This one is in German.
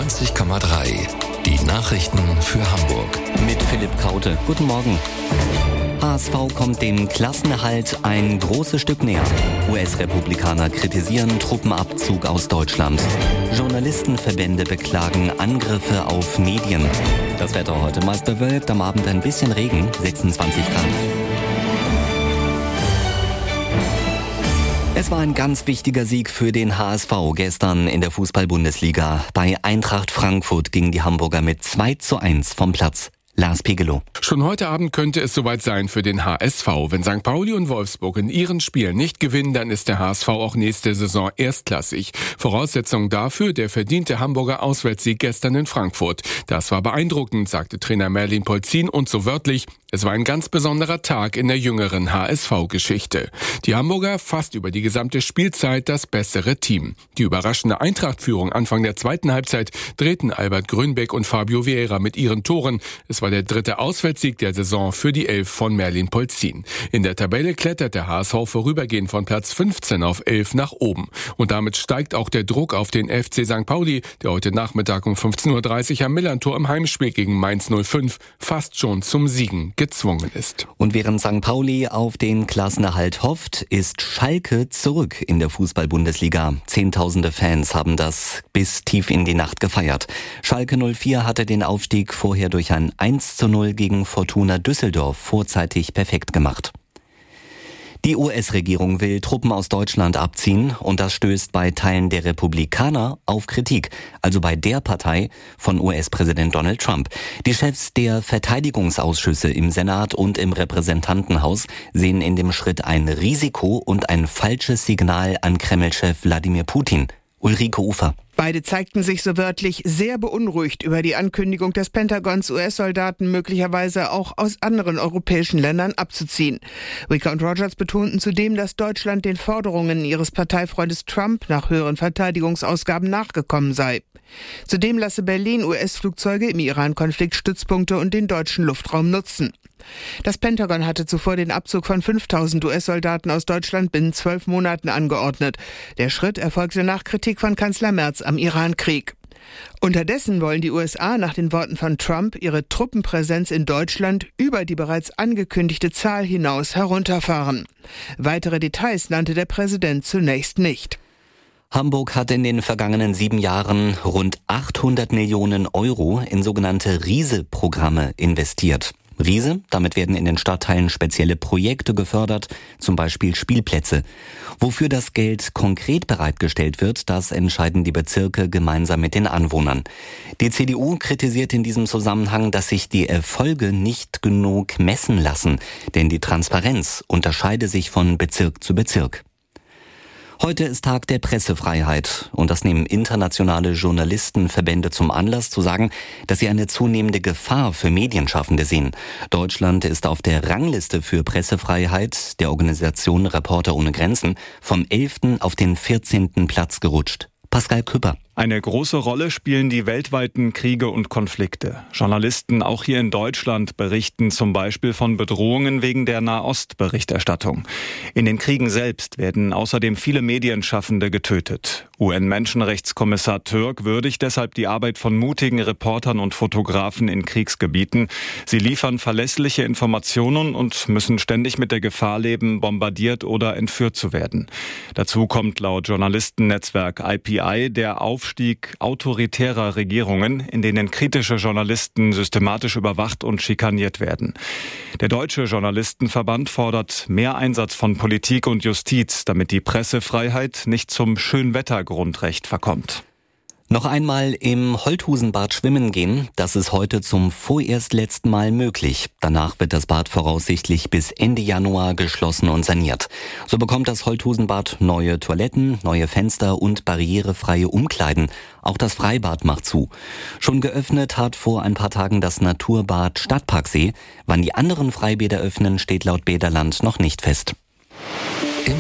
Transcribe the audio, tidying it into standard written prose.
90,3. Die Nachrichten für Hamburg. Mit Philipp Kaute. Guten Morgen. HSV kommt dem Klassenerhalt ein großes Stück näher. US-Republikaner kritisieren Truppenabzug aus Deutschland. Journalistenverbände beklagen Angriffe auf Medien. Das Wetter heute meist bewölkt, am Abend ein bisschen Regen, 26 Grad. Es war ein ganz wichtiger Sieg für den HSV gestern in der Fußball-Bundesliga. Bei Eintracht Frankfurt gingen die Hamburger mit 2:1 vom Platz. Lars Pegelow. Schon heute Abend könnte es soweit sein für den HSV. Wenn St. Pauli und Wolfsburg in ihren Spielen nicht gewinnen, dann ist der HSV auch nächste Saison erstklassig. Voraussetzung dafür der verdiente Hamburger Auswärtssieg gestern in Frankfurt. Das war beeindruckend, sagte Trainer Merlin Polzin, und so wörtlich: Es war ein ganz besonderer Tag in der jüngeren HSV-Geschichte. Die Hamburger fast über die gesamte Spielzeit das bessere Team. Die überraschende Eintracht-Führung Anfang der zweiten Halbzeit drehten Albert Grünbeck und Fabio Vieira mit ihren Toren. Es war der dritte Auswärtssieg der Saison für die Elf von Merlin Polzin. In der Tabelle klettert der HSV vorübergehend von Platz 15 auf 11 nach oben. Und damit steigt auch der Druck auf den FC St. Pauli, der heute Nachmittag um 15:30 Uhr am Millerntor im Heimspiel gegen Mainz 05 fast schon zum Siegen gezwungen ist. Und während St. Pauli auf den Klassenerhalt hofft, ist Schalke zurück in der Fußball-Bundesliga. Zehntausende Fans haben das bis tief in die Nacht gefeiert. Schalke 04 hatte den Aufstieg vorher durch ein 1:0 gegen Fortuna Düsseldorf vorzeitig perfekt gemacht. Die US-Regierung will Truppen aus Deutschland abziehen und das stößt bei Teilen der Republikaner auf Kritik, also bei der Partei von US-Präsident Donald Trump. Die Chefs der Verteidigungsausschüsse im Senat und im Repräsentantenhaus sehen in dem Schritt ein Risiko und ein falsches Signal an Kreml-Chef Wladimir Putin. Ulrike Ufer. Beide zeigten sich so wörtlich sehr beunruhigt über die Ankündigung des Pentagons, US-Soldaten möglicherweise auch aus anderen europäischen Ländern abzuziehen. Wicker und Rogers betonten zudem, dass Deutschland den Forderungen ihres Parteifreundes Trump nach höheren Verteidigungsausgaben nachgekommen sei. Zudem lasse Berlin US-Flugzeuge im Iran-Konflikt Stützpunkte und den deutschen Luftraum nutzen. Das Pentagon hatte zuvor den Abzug von 5.000 US-Soldaten aus Deutschland binnen 12 Monaten angeordnet. Der Schritt erfolgte nach Kritik von Kanzler Merz am Iran-Krieg. Unterdessen wollen die USA nach den Worten von Trump ihre Truppenpräsenz in Deutschland über die bereits angekündigte Zahl hinaus herunterfahren. Weitere Details nannte der Präsident zunächst nicht. Hamburg hat in den vergangenen 7 Jahren rund 800 Millionen Euro in sogenannte RISE-Programme investiert. RISE, damit werden in den Stadtteilen spezielle Projekte gefördert, zum Beispiel Spielplätze. Wofür das Geld konkret bereitgestellt wird, das entscheiden die Bezirke gemeinsam mit den Anwohnern. Die CDU kritisiert in diesem Zusammenhang, dass sich die Erfolge nicht genug messen lassen, denn die Transparenz unterscheide sich von Bezirk zu Bezirk. Heute ist Tag der Pressefreiheit und das nehmen internationale Journalistenverbände zum Anlass zu sagen, dass sie eine zunehmende Gefahr für Medienschaffende sehen. Deutschland ist auf der Rangliste für Pressefreiheit der Organisation Reporter ohne Grenzen vom 11. auf den 14. Platz gerutscht. Pascal Küpper. Eine große Rolle spielen die weltweiten Kriege und Konflikte. Journalisten, auch hier in Deutschland, berichten zum Beispiel von Bedrohungen wegen der Nahost-Berichterstattung. In den Kriegen selbst werden außerdem viele Medienschaffende getötet. UN-Menschenrechtskommissar Türk würdigt deshalb die Arbeit von mutigen Reportern und Fotografen in Kriegsgebieten. Sie liefern verlässliche Informationen und müssen ständig mit der Gefahr leben, bombardiert oder entführt zu werden. Dazu kommt laut Journalistennetzwerk IPI der Aufstieg autoritärer Regierungen, in denen kritische Journalisten systematisch überwacht und schikaniert werden. Der Deutsche Journalistenverband fordert mehr Einsatz von Politik und Justiz, damit die Pressefreiheit nicht zum Schönwettergrundrecht verkommt. Noch einmal im Holthusenbad schwimmen gehen, das ist heute zum vorerst letzten Mal möglich. Danach wird das Bad voraussichtlich bis Ende Januar geschlossen und saniert. So bekommt das Holthusenbad neue Toiletten, neue Fenster und barrierefreie Umkleiden. Auch das Freibad macht zu. Schon geöffnet hat vor ein paar Tagen das Naturbad Stadtparksee. Wann die anderen Freibäder öffnen, steht laut Bäderland noch nicht fest.